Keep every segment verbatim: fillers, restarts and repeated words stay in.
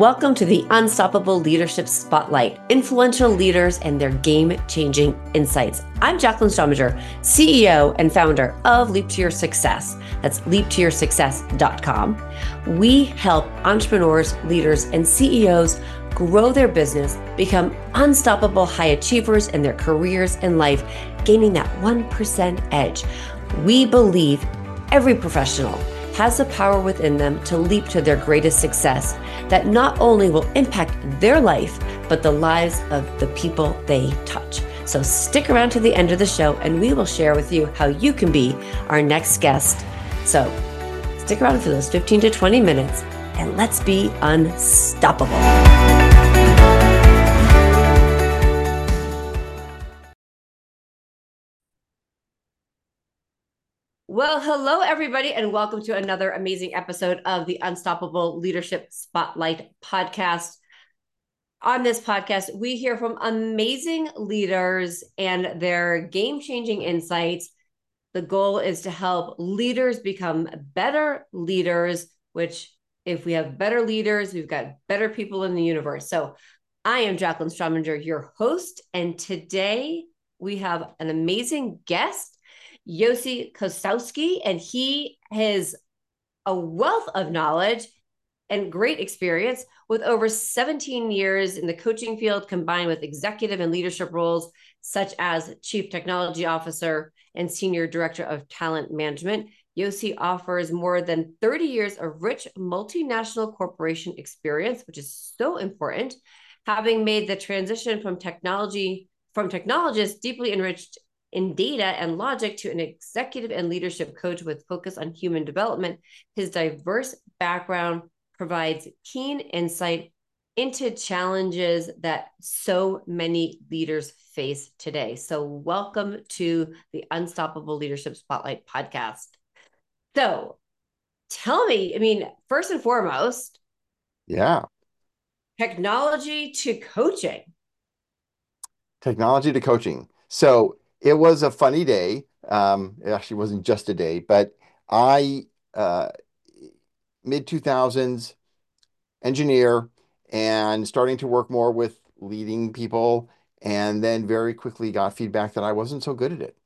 Welcome to the Unstoppable Leadership Spotlight, influential leaders and their game-changing insights. I'm Jacqueline Strominger, C E O and founder of Leap to Your Success. That's leap to your success dot com. We help entrepreneurs, leaders, and C E Os grow their business, become unstoppable high achievers in their careers and life, gaining that one percent edge. We believe every professional has the power within them to leap to their greatest success that not only will impact their life, but the lives of the people they touch. So stick around to the end of the show and we will share with you how you can be our next guest. So stick around for those fifteen to twenty minutes and let's be unstoppable. Well, hello, everybody, and welcome to another amazing episode of the Unstoppable Leadership Spotlight podcast. On this podcast, we hear from amazing leaders and their game-changing insights. The goal is to help leaders become better leaders, which if we have better leaders, we've got better people in the universe. So I am Jacqueline Strominger, your host, and today we have an amazing guest, Yossi Kosowski, and he has a wealth of knowledge and great experience with over seventeen years in the coaching field, combined with executive and leadership roles such as Chief Technology Officer and Senior Director of Talent Management. Yossi offers more than thirty years of rich multinational corporation experience, which is so important, having made the transition from technology from technologist deeply enriched in data and logic to an executive and leadership coach with focus on human development. His diverse background provides keen insight into challenges that so many leaders face today. So welcome to the Unstoppable Leadership Spotlight podcast. So tell me, I mean, first and foremost, Yeah. technology to coaching. Technology to coaching. So it was a funny day. Um, it actually wasn't just a day, but I, uh, mid two thousands, engineer and starting to work more with leading people, and then very quickly got feedback that I wasn't so good at it.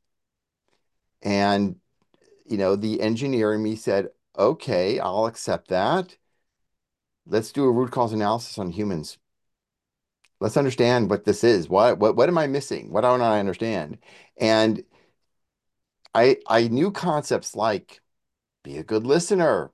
And, you know, the engineer in me said, okay, I'll accept that. Let's do a root cause analysis on humans. Let's understand what this is. What what what am I missing? What don't I understand? And I I knew concepts like be a good listener,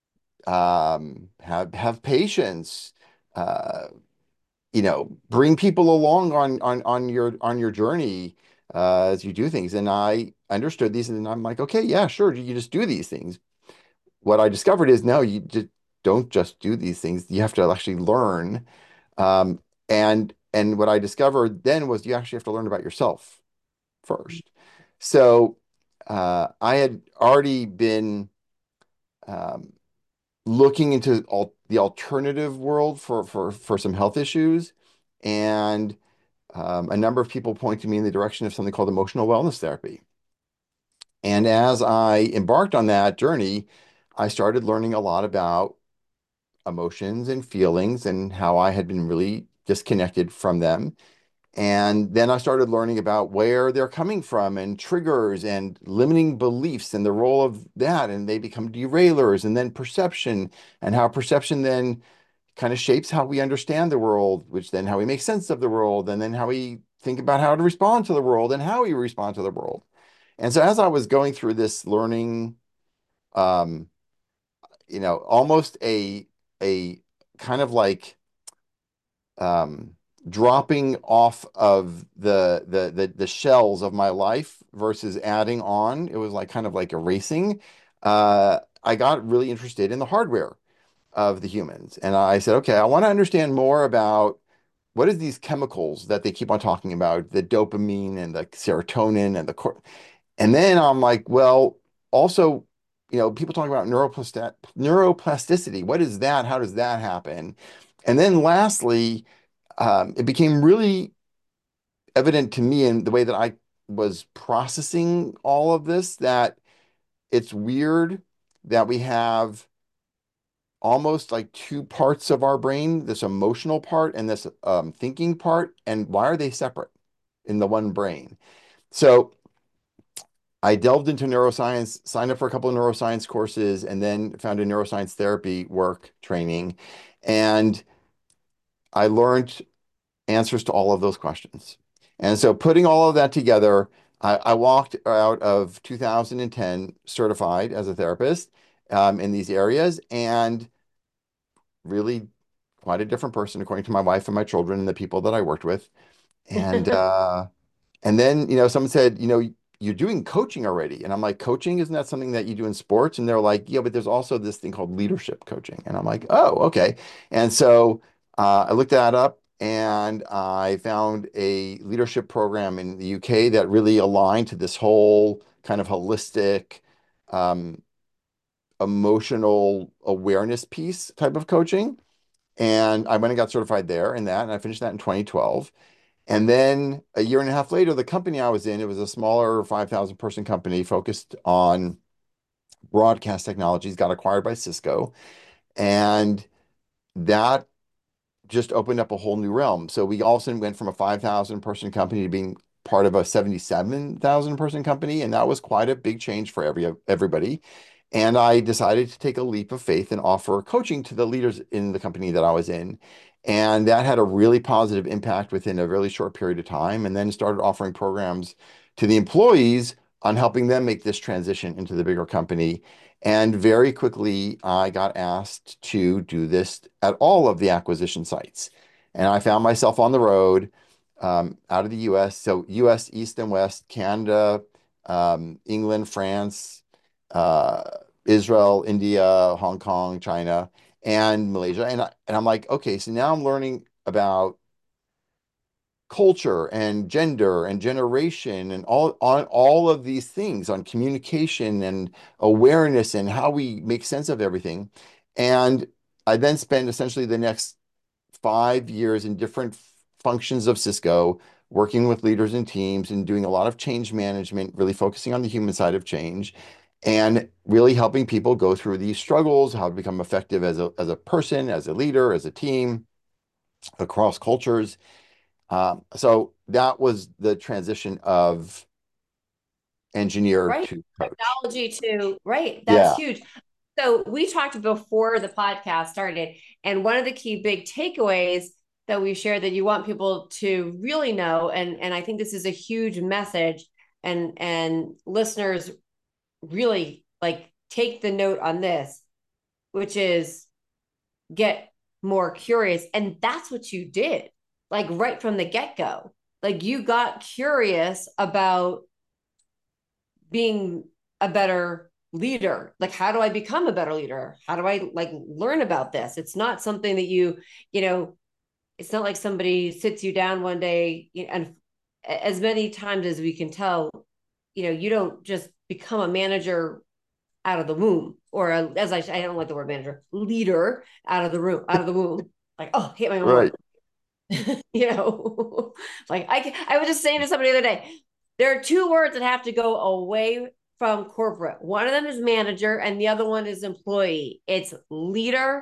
um, have have patience, uh, you know, bring people along on on on your on your journey uh, as you do things. And I understood these, and I'm like, okay, yeah, sure, you just do these things. What I discovered is no, you just don't just do these things. You have to actually learn. Um, and and what I discovered then was you actually have to learn about yourself first. So uh, I had already been um, looking into all the alternative world for for for some health issues, and um, a number of people pointed me in the direction of something called emotional wellness therapy. And as I embarked on that journey, I started learning a lot about emotions and feelings and how I had been really disconnected from them. And then I started learning about where they're coming from and triggers and limiting beliefs and the role of that. And they become derailers, and then perception, and how perception then kind of shapes how we understand the world, which then how we make sense of the world, and then how we think about how to respond to the world and how we respond to the world. And so as I was going through this learning, um, you know, almost a a kind of like um, dropping off of the, the the the shells of my life versus adding on. It was like kind of like erasing. Uh, I got really interested in the hardware of the humans, and I said, okay, I want to understand more about what is these chemicals that they keep on talking about, the dopamine and the serotonin and the cor and then I'm like, well, also, you know, people talking about neuroplastic neuroplasticity. What is that? How does that happen? And then lastly, um, it became really evident to me in the way that I was processing all of this that it's weird that we have almost like two parts of our brain, this emotional part and this um, thinking part. And why are they separate in the one brain? So I delved into neuroscience, signed up for a couple of neuroscience courses, and then found a neuroscience therapy work training. And I learned answers to all of those questions. And so putting all of that together, I, I walked out of two thousand ten certified as a therapist um, in these areas and really quite a different person according to my wife and my children and the people that I worked with. And uh, and then, you know, someone said, you know, you're doing coaching already. And I'm like, coaching, isn't that something that you do in sports? And they're like, yeah, but there's also this thing called leadership coaching. And I'm like, oh, okay. And so uh, I looked that up and I found a leadership program in the U K that really aligned to this whole kind of holistic, um, emotional awareness piece type of coaching. And I went and got certified there in that. And I finished that in twenty twelve. And then a year and a half later, the company I was in, it was a smaller five thousand person company focused on broadcast technologies, got acquired by Cisco. And that just opened up a whole new realm. So we all of a sudden went from a five thousand person company to being part of a seventy-seven thousand person company. And that was quite a big change for every everybody. And I decided to take a leap of faith and offer coaching to the leaders in the company that I was in. And that had a really positive impact within a really short period of time. And then started offering programs to the employees on helping them make this transition into the bigger company. And very quickly, I got asked to do this at all of the acquisition sites. And I found myself on the road um, out of the U S. So, U S, East and West, Canada, um, England, France, uh, Israel, India, Hong Kong, China, and Malaysia. And, I, and I'm like, okay, so now I'm learning about culture and gender and generation and all on all of these things on communication and awareness and how we make sense of everything. And I then spent essentially the next five years in different functions of Cisco, working with leaders and teams and doing a lot of change management, really focusing on the human side of change and really helping people go through these struggles, how to become effective as a, as a person, as a leader, as a team, across cultures. Um, so that was the transition of engineer Right. to coach. Technology too. Right. That's Yeah. huge. So we talked before the podcast started, and one of the key big takeaways that we shared that you want people to really know, and and I think this is a huge message, and and listeners really like take the note on this, which is get more curious, and that's what you did, like right from the get go. Like you got curious about being a better leader. Like, how do I become a better leader? How do I like learn about this? It's not something that you, you know, it's not like somebody sits you down one day, and as many times as we can tell, you know, you don't just become a manager out of the womb, or a, as I, I don't like the word manager, leader out of the room, out of the womb. Like, oh, hit my own Right. word. You know, like I, I was just saying to somebody the other day, there are two words that have to go away from corporate. One of them is manager, and the other one is employee. It's leader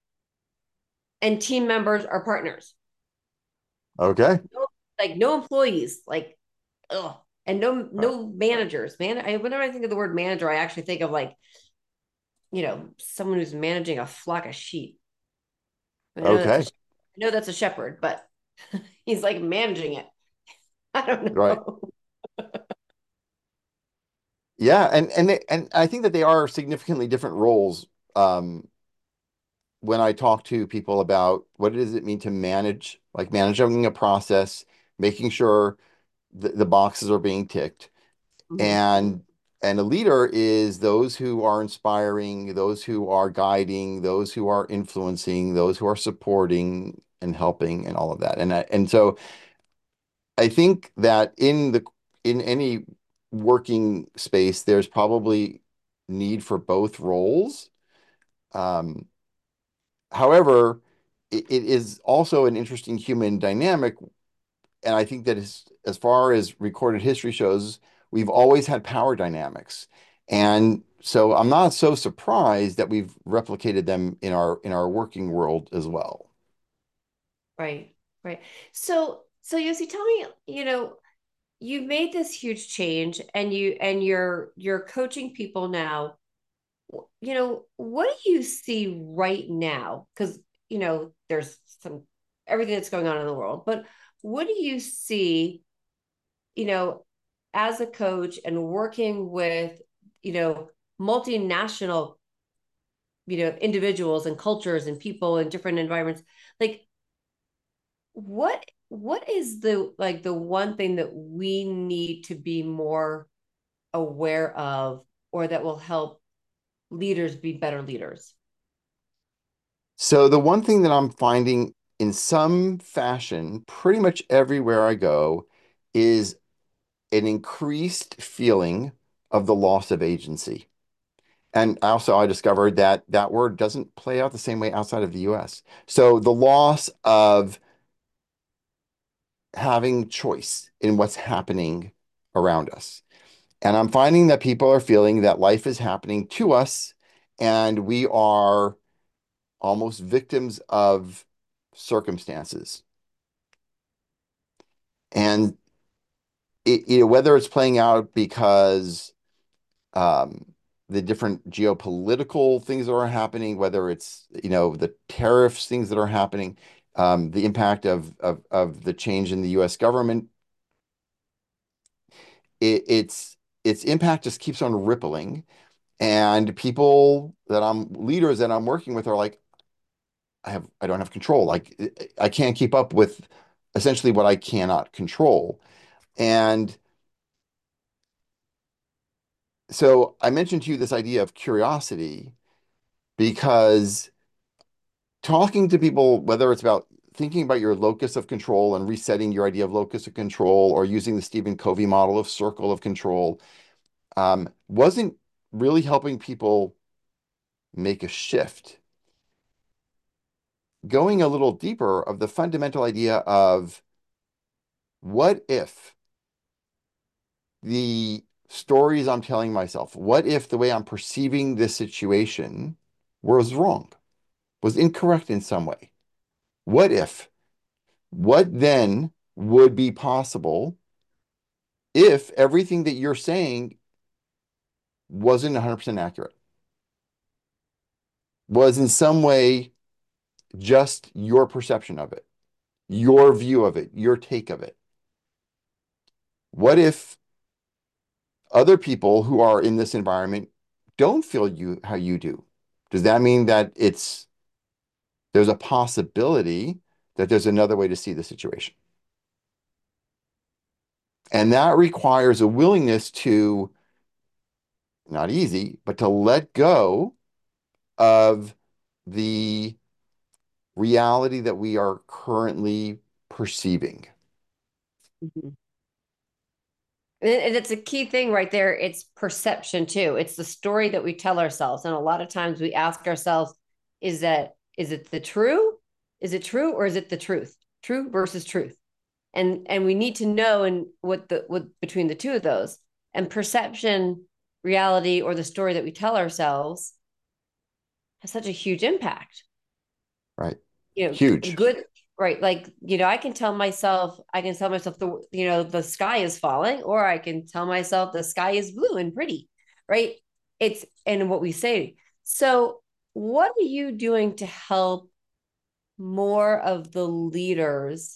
and team members or partners. Okay. No, like no employees, like ugh, and no Right. no managers. Man, I whenever I think of the word manager, I actually think of like you know someone who's managing a flock of sheep. I know that's a Okay. I know that's a shepherd, but he's like managing it. I don't Right. know. Yeah. And and they, and I think that they are significantly different roles. Um, when I talk to people about what does it mean to manage, like managing a process, making sure the, the boxes are being ticked, Mhm. and and a leader is those who are inspiring, those who are guiding, those who are influencing, those who are supporting and helping and all of that. And I, and so I think that in the in any working space, there's probably need for both roles. Um, however, it, it is also an interesting human dynamic, and I think that as, as far as recorded history shows, we've always had power dynamics. And so I'm not so surprised that we've replicated them in our in our working world as well. Right, right. So, so Yossi, tell me, you know, you've made this huge change and you and you're you're coaching people now. You know, what do you see right now? Because, you know, there's some everything that's going on in the world, but what do you see, you know, as a coach and working with, you know, multinational, you know, individuals and cultures and people in different environments? Like, what what is the like the one thing that we need to be more aware of or that will help leaders be better leaders? So the one thing that I'm finding in some fashion, pretty much everywhere I go, is an increased feeling of the loss of agency. And also, I discovered that that word doesn't play out the same way outside of the U S. So the loss of having choice in what's happening around us. And I'm finding that people are feeling that life is happening to us and we are almost victims of circumstances. And it, you know, whether it's playing out because um, the different geopolitical things that are happening, whether it's, you know, the tariffs things that are happening, um, the impact of, of of the change in the U S government, it, it's its impact just keeps on rippling. And people that I'm leaders that I'm working with are like, I have I don't have control. Like I can't keep up with essentially what I cannot control. And so I mentioned to you this idea of curiosity because talking to people, whether it's about thinking about your locus of control and resetting your idea of locus of control or using the Stephen Covey model of circle of control, um, wasn't really helping people make a shift. Going a little deeper of the fundamental idea of what if the stories I'm telling myself, what if the way I'm perceiving this situation was wrong, was incorrect in some way? What if? What then would be possible if everything that you're saying wasn't one hundred percent accurate, was in some way just your perception of it, your view of it, your take of it? What if other people who are in this environment don't feel you how you do? Does that mean that it's there's a possibility that there's another way to see the situation? And that requires a willingness to, not easy, but to let go of the reality that we are currently perceiving. Mhm. And it's a key thing right there. It's perception too. It's the story that we tell ourselves. And a lot of times we ask ourselves, is that, is it the true? Is it true or is it the truth? True versus truth. And and we need to know and what the what between the two of those. And perception, reality, or the story that we tell ourselves has such a huge impact. Right. You know, Huge. good, right? Like, you know, I can tell myself, I can tell myself the, you know, the sky is falling, or I can tell myself the sky is blue and pretty, right? It's and what we say. So, what are you doing to help more of the leaders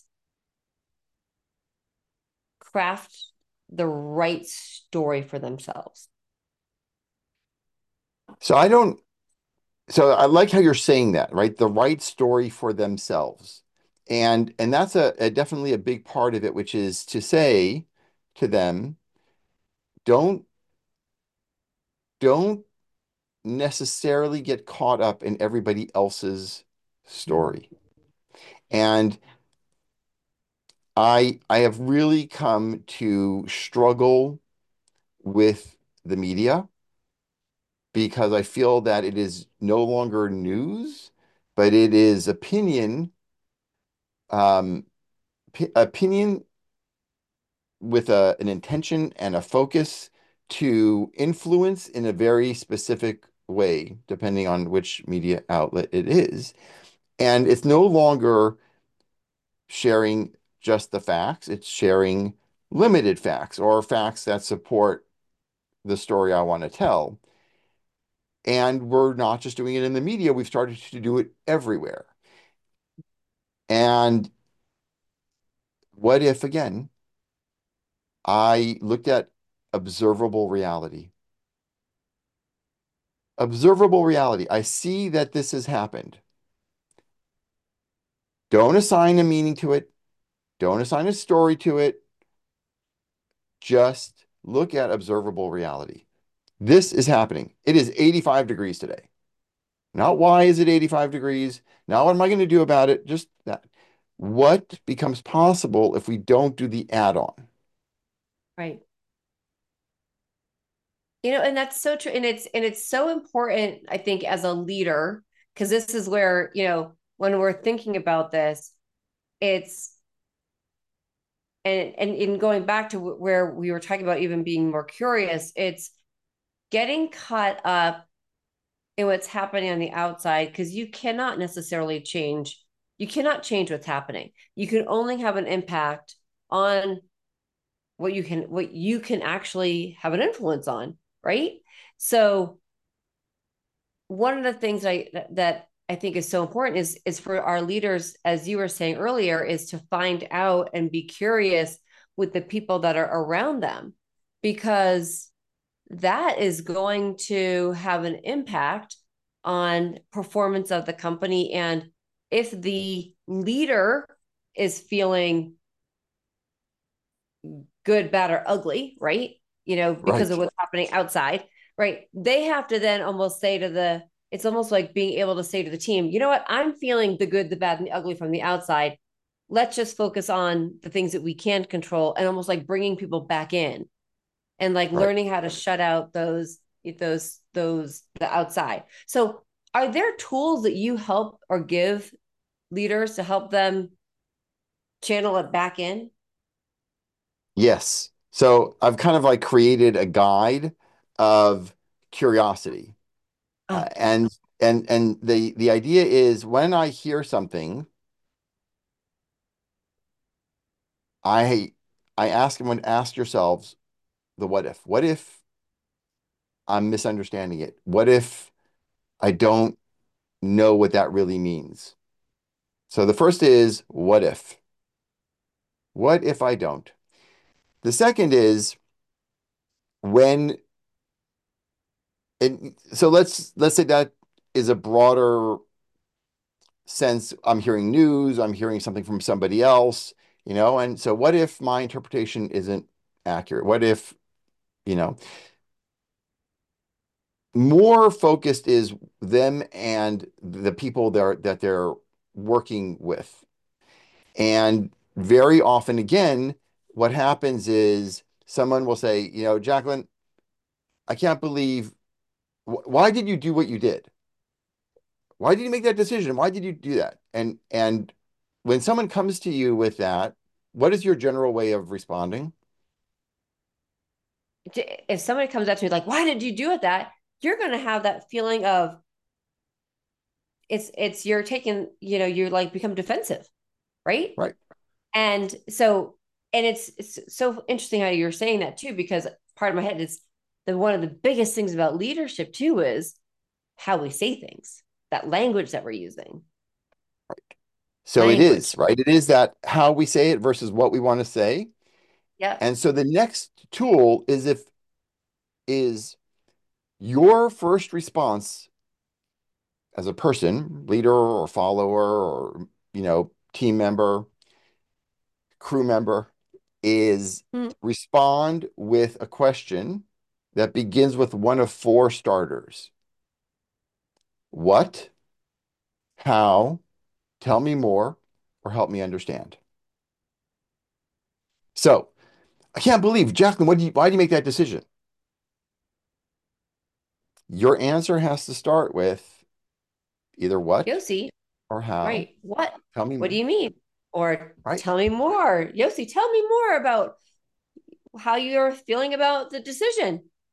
craft the right story for themselves? So I don't, so I like how you're saying that, right? The right story for themselves. And and that's a, a definitely a big part of it, which is to say to them, don't don't necessarily get caught up in everybody else's story. And I I have really come to struggle with the media because I feel that it is no longer news, but it is opinion, um, p- opinion with a, an intention and a focus to influence in a very specific way, depending on which media outlet it is. And it's no longer sharing just the facts, it's sharing limited facts or facts that support the story I want to tell. And we're not just doing it in the media, we've started to do it everywhere. And what if, again, I looked at observable reality? Observable reality. I see that this has happened. Don't assign a meaning to it. Don't assign a story to it. Just look at observable reality. This is happening. It is eighty-five degrees today. Not why is it eighty-five degrees? Not what am I going to do about it? Just that. What becomes possible if we don't do the add-on? Right. You know, and that's so true. And it's and it's so important, I think, as a leader, because this is where, you know, when we're thinking about this, it's and and in going back to where we were talking about even being more curious, it's getting caught up in what's happening on the outside, because you cannot necessarily change, you cannot change what's happening. You can only have an impact on what you can what you can actually have an influence on, right? So one of the things I that I think is so important is is for our leaders, as you were saying earlier, is to find out and be curious with the people that are around them, because that is going to have an impact on performance of the company. And if the leader is feeling good, bad, or ugly, right? You know, because of Right. what's happening outside, right? They have to then almost say to the, it's almost like being able to say to the team, you know what? I'm feeling the good, the bad, and the ugly from the outside. Let's just focus on the things that we can control, and almost like bringing people back in and like Right. learning how to shut out those, those, those, the outside. So are there tools that you help or give leaders to help them channel it back in? Yes. So I've kind of like created a guide of curiosity. Uh, Oh, and and and the the idea is when I hear something, I I ask everyone, ask yourselves the what if. What if I'm misunderstanding it? What if I don't know what that really means? So the first is what if? What if I don't? The second is when, and so let's let's say that is a broader sense. I'm hearing news, I'm hearing something from somebody else, you know, and so what if my interpretation isn't accurate? What if, you know, more focused is them and the people they're that they're working with. And very often, again, what happens is someone will say, you know, Jacqueline, I can't believe, wh- why did you do what you did? Why did you make that decision? Why did you do that? And and when someone comes to you with that, what is your general way of responding? if somebody comes up to me like, why did you do it that, you're going to have that feeling of, it's it's you're taking, you know, you're like become defensive, right? Right. And so, and it's, it's so interesting how you're saying that too, because part of my head is the one of the biggest things about leadership too is how we say things, that language that we're using. So it is, Language. right? It is that how we say it versus what we want to say. Yep. And so the next tool is if is your first response as a person, leader or follower or, you know, team member, crew member, is Mm. respond with a question that begins with one of four starters. What, how, tell me more, or help me understand. So I can't believe, Jacqueline, what do you, why do you make that decision? Your answer has to start with either what Yossi, or how. right? What? Tell me What do more, you mean? Or right? tell me more. Yossi, tell me more about how you're feeling about the decision.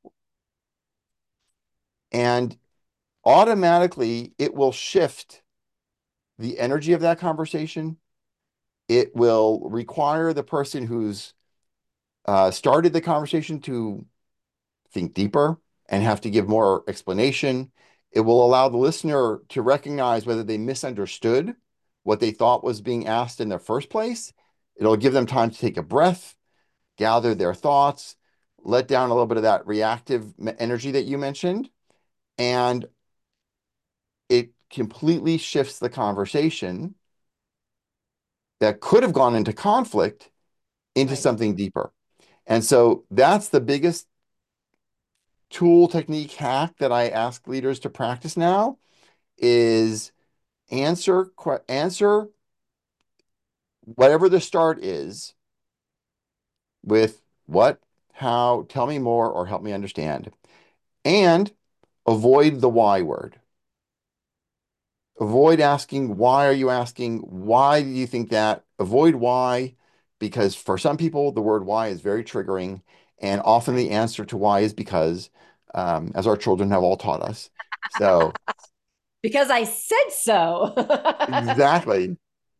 And automatically it will shift the energy of that conversation. It will require the person who's uh, started the conversation to think deeper and have to give more explanation. It will allow the listener to recognize whether they misunderstood what they thought was being asked in the first place. It'll give them time to take a breath, gather their thoughts, let down a little bit of that reactive energy that you mentioned, and it completely shifts the conversation that could have gone into conflict into Right. something deeper. And so that's the biggest tool, technique, hack that I ask leaders to practice now is answer answer whatever the start is with what, how, tell me more, or help me understand. And avoid the why word. Avoid asking, why are you asking? Why do you think that? Avoid why, because for some people, the word why is very triggering. And often Right. the answer to why is because, um, as our children have all taught us. So, Because I said so. exactly.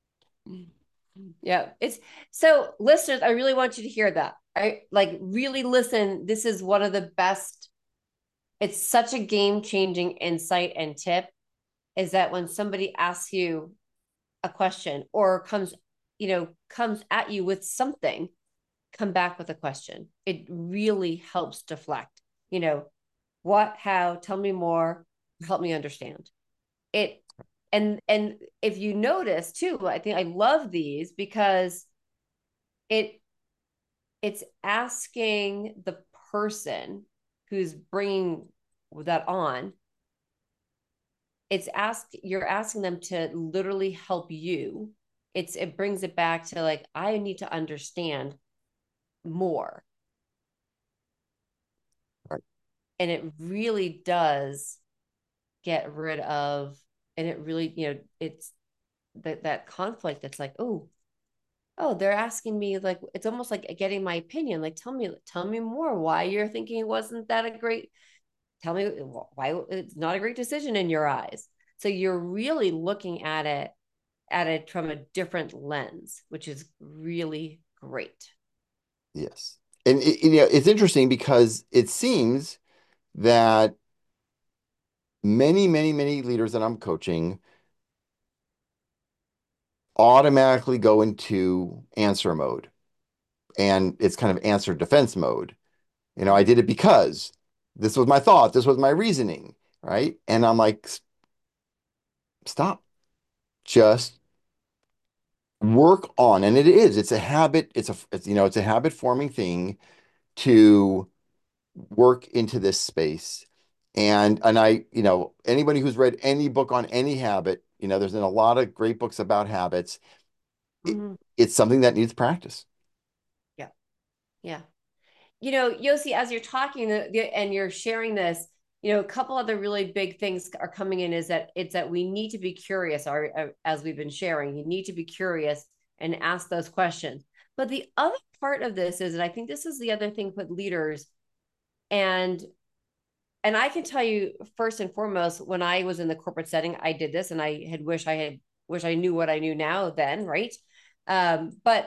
Yeah. It's so listeners, I really want you to hear that. I like really listen. This is one of the best. It's such a game-changing insight and tip is that when somebody asks you a question or comes, you know, comes at you with something, come back with a question. It really helps deflect. You know, what, how, tell me more, help me understand. It and and if you notice too, I think I love these because it it's asking the person who's bringing that on, it's ask you're asking them to literally help you. It's it brings it back to like I need to understand more. Right. And it really does get rid of, and it really, you know, it's that that conflict. It's like, oh, oh, they're asking me like it's almost like getting my opinion. Like, tell me, tell me more why you're thinking it wasn't that a great, tell me why it's not a great decision in your eyes. So you're really looking at it at it from a different lens, which is really great. Yes. And it, you know, it's interesting because it seems that many, many, many leaders that I'm coaching automatically go into answer mode. And it's kind of answer defense mode. You know, I did it because this was my thought, this was my reasoning, right? And I'm like, stop, just work on. And it is, it's a habit, it's a, it's, you know, it's a habit forming thing to work into this space. And and I, you know, anybody who's read any book on any habit, you know, there's been a lot of great books about habits. It, Mm-hmm. it's something that needs practice. Yeah. Yeah. You know, Yossi, as you're talking and you're sharing this, you know, a couple other really big things are coming in is that it's that we need to be curious, or as we've been sharing, you need to be curious and ask those questions. But the other part of this is, and I think this is the other thing with leaders, and and I can tell you first and foremost, when I was in the corporate setting, I did this, and I had wish I had wish I knew what I knew now then, right? Um, but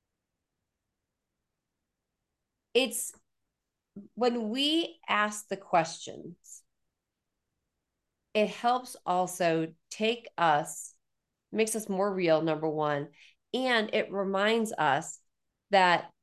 it's when we ask the questions, it helps also take us, makes us more real, number one. And it reminds us that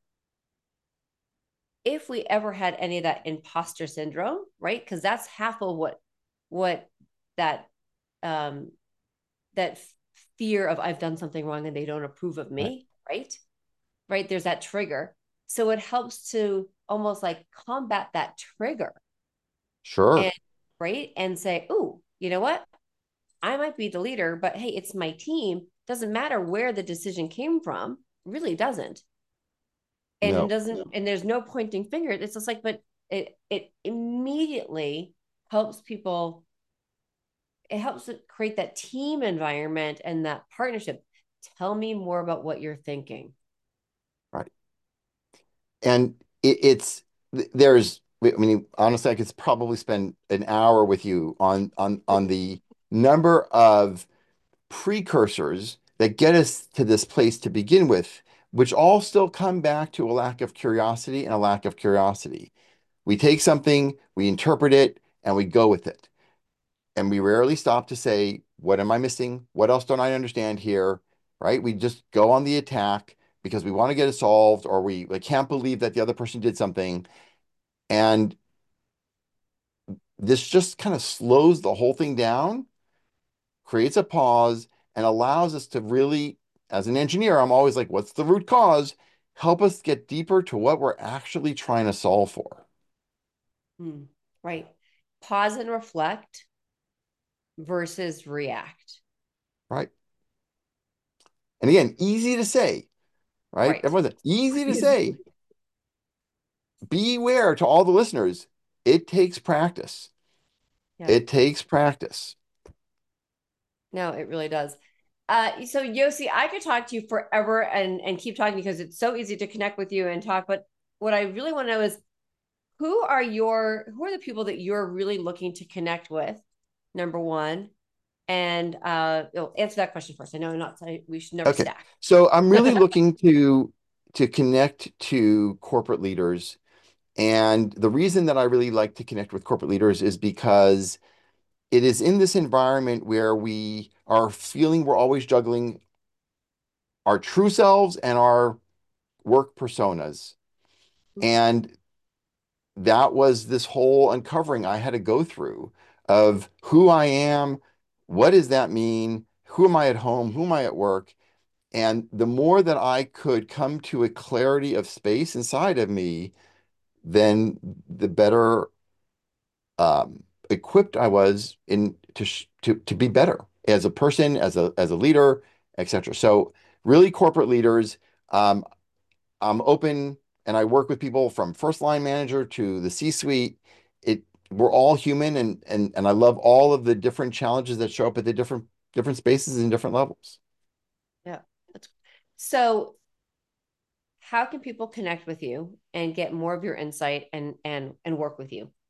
if we ever had any of that imposter syndrome, right? Because that's half of what what that um that fear of I've done something wrong and they don't approve of Right. me, right? Right. There's that trigger. So it helps to almost like combat that trigger Sure. and right and say, oh, you know what? I might be the leader, but hey, it's my team. Doesn't matter where the decision came from, really doesn't. And it No. doesn't, and there's no pointing finger. It's just like, but it it immediately helps people, it helps it create that team environment and that partnership. Tell me more about what you're thinking. Right. And it, it's there's we- I mean, honestly, I could probably spend an hour with you on on on the number of precursors that get us to this place to begin with, which all still come back to a lack of curiosity and a lack of curiosity. We take something, we interpret it, and we go with it. And we rarely stop to say, what am I missing? What else don't I understand here? Right? We just go on the attack because we want to get it solved, or we, we can't believe that the other person did something. And this just kind of slows the whole thing down, creates a pause, and allows us to really, as an engineer, I'm always like, what's the root cause? Help us get deeper to what we're actually trying to solve for. Hmm. Right. Pause and reflect versus react. Right. And again, easy to say, right? Right. Everyone's easy to say. Beware to all the listeners. It takes practice. Yeah. It takes practice. No, it really does. Uh, so Yossi, I could talk to you forever and and keep talking because it's so easy to connect with you and talk. But what I really want to know is who are your who are the people that you're really looking to connect with? Number one, and uh, you'll answer that question first. I know I'm not saying we should never Okay. stack. So I'm really looking to to connect to corporate leaders. And the reason that I really like to connect with corporate leaders is because it is in this environment where we are feeling we're always juggling our true selves and our work personas. And that was this whole uncovering I had to go through of who I am, what does that mean? Who am I at home? Who am I at work? And the more that I could come to a clarity of space inside of me, then the better um, equipped I was in to to to be better as a person, as a as a leader, et cetera. So really, corporate leaders, um, I'm open and I work with people from first line manager to the C-suite. It we're all human, and and and I love all of the different challenges that show up at the different different spaces and different levels. Yeah. That's, so how can people connect with you and get more of your insight and and and work with you?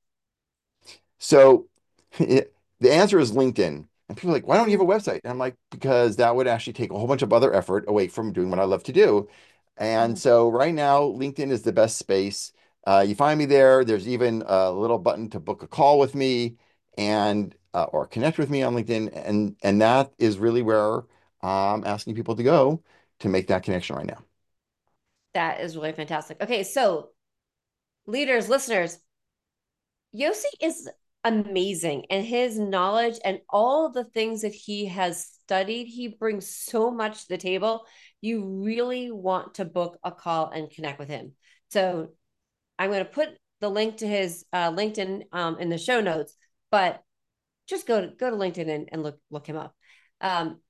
So it, the answer is LinkedIn. And people are like, why don't you have a website? And I'm like, because that would actually take a whole bunch of other effort away from doing what I love to do. And Mhm. so right now, LinkedIn is the best space. Uh, you find me there. There's even a little button to book a call with me and uh, or connect with me on LinkedIn. And and that is really where I'm asking people to go to make that connection right now. That is really fantastic. Okay, so leaders, listeners, Yossi is amazing, and his knowledge and all the things that he has studied, he brings so much to the table. You really want to book a call and connect with him. So I'm going to put the link to his uh, LinkedIn um, in the show notes, but just go to go to LinkedIn and, and look look him up. Um,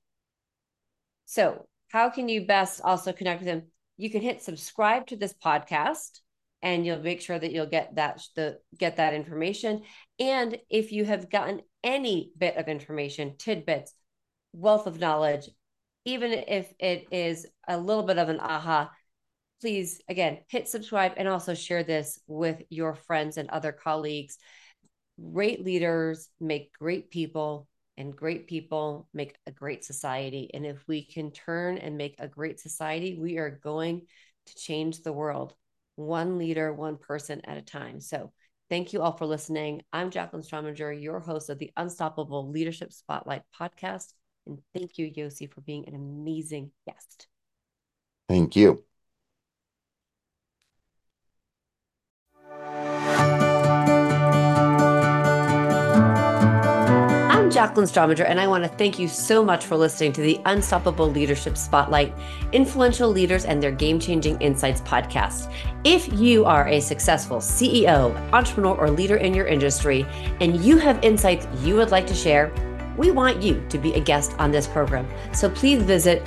so how can you best also connect with him? You can hit subscribe to this podcast and you'll make sure that you'll get that the get that information. And if you have gotten any bit of information, tidbits, wealth of knowledge, even if it is a little bit of an aha, please again hit subscribe and also share this with your friends and other colleagues. Great leaders make great people, and great people make a great society. And if we can turn and make a great society, we are going to change the world one leader, one person at a time. So thank you all for listening. I'm Jacqueline Strominger, your host of the Unstoppable Leadership Spotlight podcast. And thank you, Yossi, for being an amazing guest. Thank you. I'm Jacqueline Strominger, and I want to thank you so much for listening to the Unstoppable Leadership Spotlight, Influential Leaders and Their Game-Changing Insights podcast. If you are a successful C E O, entrepreneur, or leader in your industry, and you have insights you would like to share, we want you to be a guest on this program. So please visit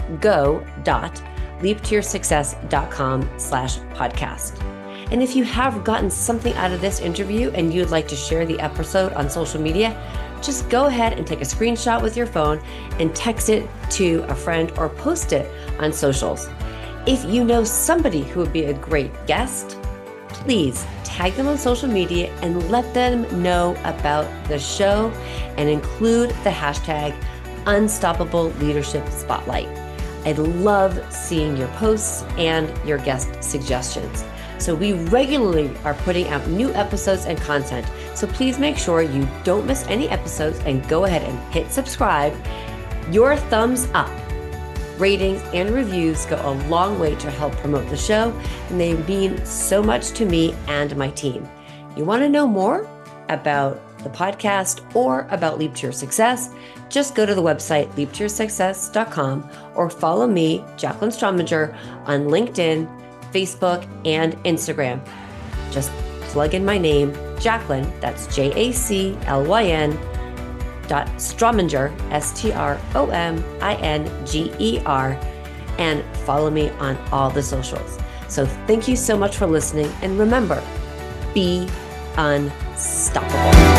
go.leaptoyoursuccess.com slash podcast. And if you have gotten something out of this interview and you'd like to share the episode on social media, just go ahead and take a screenshot with your phone and text it to a friend or post it on socials. If you know somebody who would be a great guest, please tag them on social media and let them know about the show and include the hashtag Unstoppable Leadership Spotlight. I love seeing your posts and your guest suggestions. So we regularly are putting out new episodes and content. So please make sure you don't miss any episodes and go ahead and hit subscribe. Your thumbs up, ratings, and reviews go a long way to help promote the show, and they mean so much to me and my team. You want to know more about the podcast or about Leap to Your Success? Just go to the website leap to your success dot com or follow me, Jacqueline Strominger, on LinkedIn, Facebook, and Instagram. Just plug in my name, Jacqueline, that's J A C L Y N, dot Strominger, S T R O M I N G E R, and follow me on all the socials. So thank you so much for listening, and remember, be unstoppable.